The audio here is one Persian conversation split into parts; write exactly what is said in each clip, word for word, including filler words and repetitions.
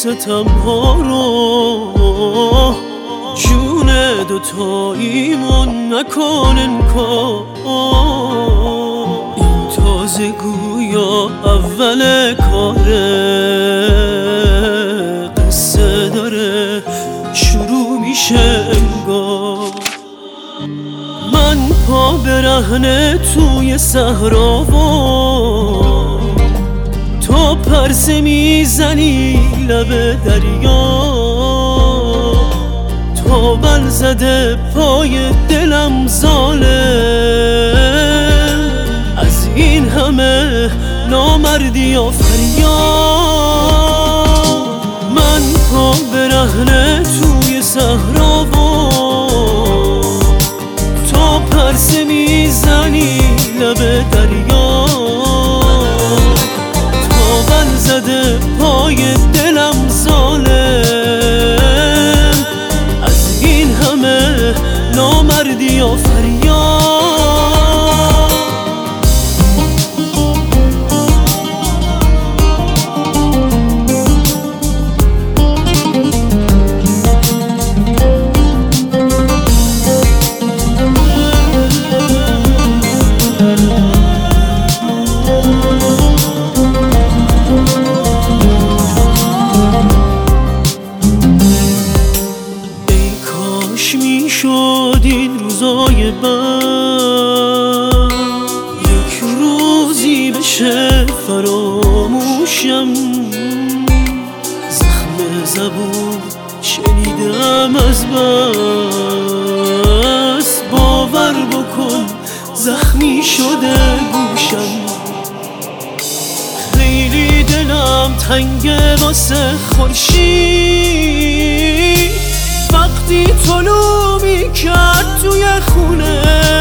ستم ها رو، جون دوتاییمون نکن انکار. این تازه گویا اول کاره، قصه داره شروع میشه انگار. من پا برهنه توی صحرا و تو پرسه میزنی لب دریا. تو بل زده پای دلم ظالم، از این همه نامردی و فریاد. من پا برهنه توی صحرا و تو پرسه میزنی لب دریا. تو بل زده پای دلم ظالم، از این همه نامردی و فریاد. میشد این روزای بد یک روزی بشه فراموشم. زخم زبون شنیدم از بس، باور بکن زخمی شده گوشم. خیلی دلم تنگه واسه خورشید، وقتی طلوع میکرد توی خونه.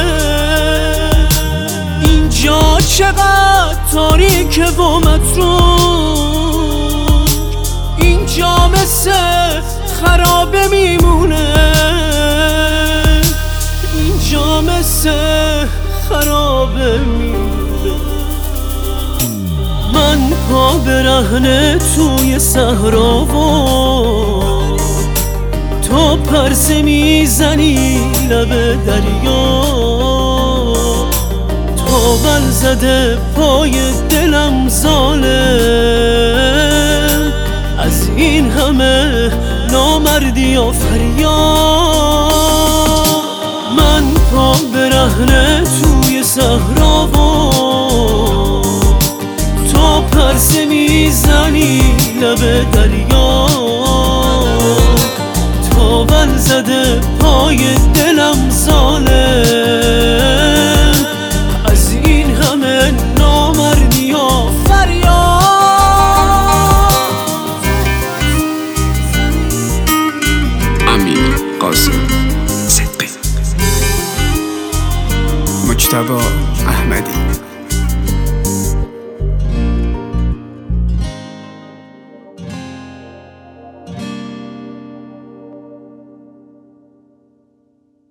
اینجا چقدر تاریکه و متروک، اینجا مثل خرابه میمونه. اینجا مثل خرابه میمونه. من پا برهنه توی صحرا و تو پرسه میزنی لب دریا. تو بل زده پای دلم ظالم، از این همه نامردی و فریاد. من پا برهنه توی صحرا و تو پرسه میزنی لب دریا. تو بل زده پای دلم ظالم، از این همه نامردی و فریاد. امیر قاسم.